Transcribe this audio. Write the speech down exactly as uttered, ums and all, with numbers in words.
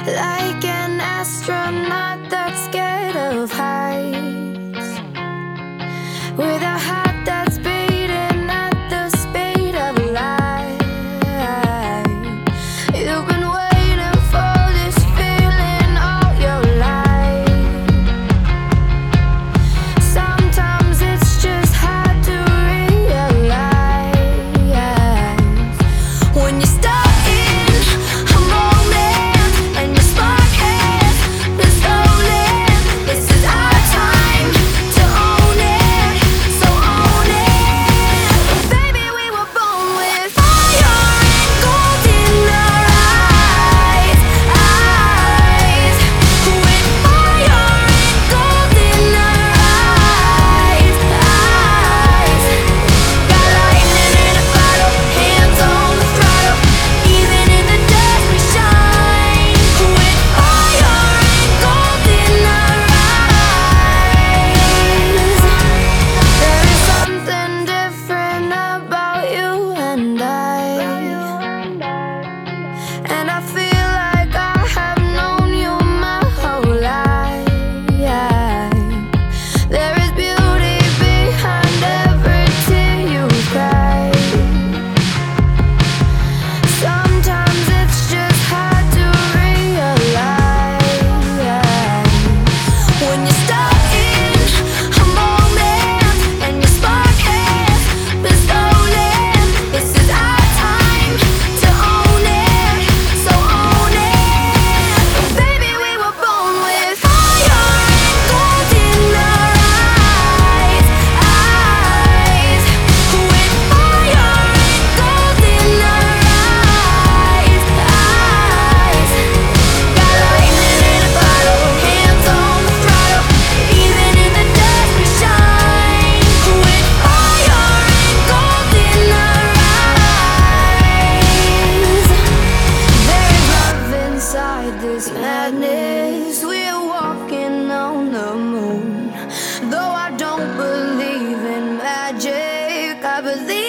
like an astronaut that's scared of heights, with a heart that's beating at the speed of light. You've been waiting for this feeling all your life. Sometimes it's just hard to realize when you start this madness, we're walking on the moon. Though I don't believe in magic, I believe